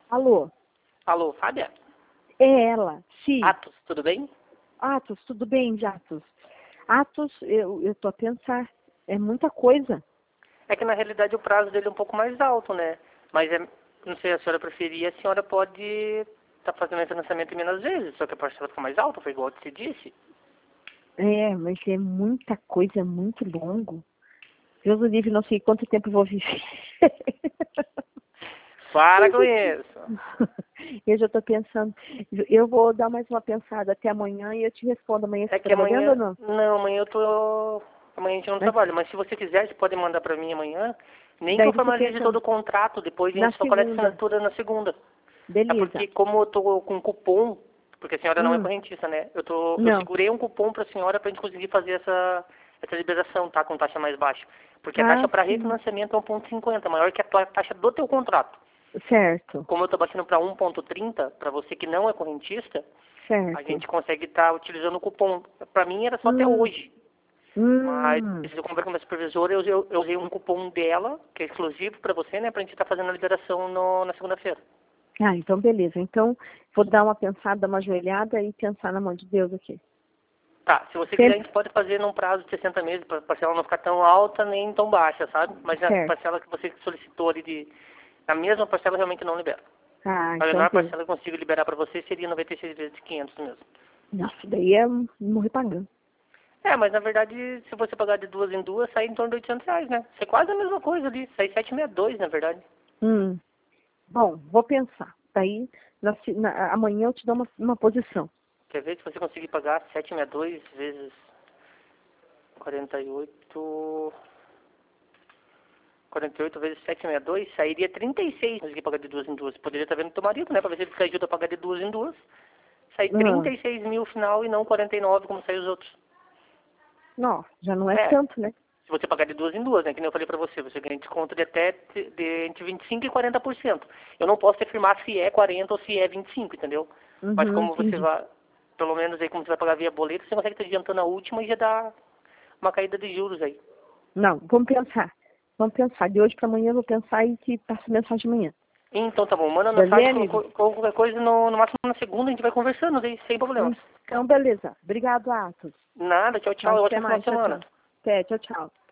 Alô? Alô, Fábia? É ela, sim. Atos, tudo bem? Atos, tudo bem, de Atos? Atos, eu tô a pensar, é muita coisa. É que na realidade o prazo dele é um pouco mais alto, né? Mas não sei, a senhora preferir, a senhora pode estar fazendo financiamento em menos vezes, só que a parcela fica mais alta, foi igual você disse. É, mas é muita coisa, é muito longo. Deus o livre, não sei quanto tempo eu vou viver. Para com isso. Eu já estou pensando. Eu vou dar mais uma pensada até amanhã e eu te respondo. Amanhã você É está que trabalhando ou amanhã... não? Não, amanhã eu tô... Amanhã a gente não Mas trabalha, mas se você quiser, você pode mandar pra mim amanhã. Nem que daí eu você formalize pensa todo o contrato, depois a na gente só coleta a segunda. assinatura na segunda. É Beleza. porque como eu tô com cupom, porque a senhora não é Hum, correntista, né? Eu não. segurei um cupom pra senhora pra gente conseguir fazer essa liberação, tá? Com taxa mais baixa. Porque a taxa Ah, para sim. refinanciamento é 1,50, maior que a tua taxa do teu contrato. Certo, Como eu tô baixando para 1,30, para você que não é correntista, a certo. gente consegue estar utilizando o cupom. Pra mim era só até Hum, hoje. Mas hum. se eu conversar com a minha supervisora, eu usei um cupom dela, que é exclusivo pra você, né? Pra gente estar fazendo a liberação na segunda-feira. Ah, então beleza. Então, vou dar uma pensada, dar uma joelhada e pensar na mão de Deus aqui. Tá, se você quiser, a Sempre gente pode fazer num prazo de 60 meses, para a parcela não ficar tão alta nem tão baixa, sabe? Mas a certo. parcela que você solicitou ali, na mesma parcela, realmente não libera. Ah, A então menor beleza. parcela que eu consigo liberar para você seria 96 vezes de 500 mesmo. Nossa, daí é morrer pagando. É, mas na verdade, se você pagar de duas em duas, sai em torno de R$ 800, né? Isso é quase a mesma coisa ali, sai 762, na verdade. Hum. Bom, vou pensar. Daí, amanhã eu te dou uma posição. Quer ver se você conseguir pagar 762 vezes 48... 48 vezes 762, sairia 36, mas que pagar de duas em duas. Poderia estar vendo teu marido, né? Pra ver se ele te ajuda a pagar de duas em duas. Sai Ah, 36 mil final e não 49 como saem os outros. não, já não é É, tanto, né? se você pagar de duas em duas, né? Que nem eu falei pra você, você ganha desconto de até entre 25% e 40%. Eu não posso te afirmar se é 40 ou se é 25, entendeu? Mas Uhum, como você entendi. vai, pelo menos aí como você vai pagar via boleto, você consegue estar adiantando a última e já dá uma caída de juros aí. Não, vamos pensar. Vamos pensar. De hoje para amanhã eu vou pensar e te passo mensagem amanhã. Então tá bom, manda mensagem, Beleza? qualquer coisa, no máximo na segunda a gente vai conversando aí, sem problemas. Então, beleza. Obrigado, Atos. Nada, tchau, tchau, Até ótimo final mais. de Tchau, semana. tchau. Até, tchau, tchau.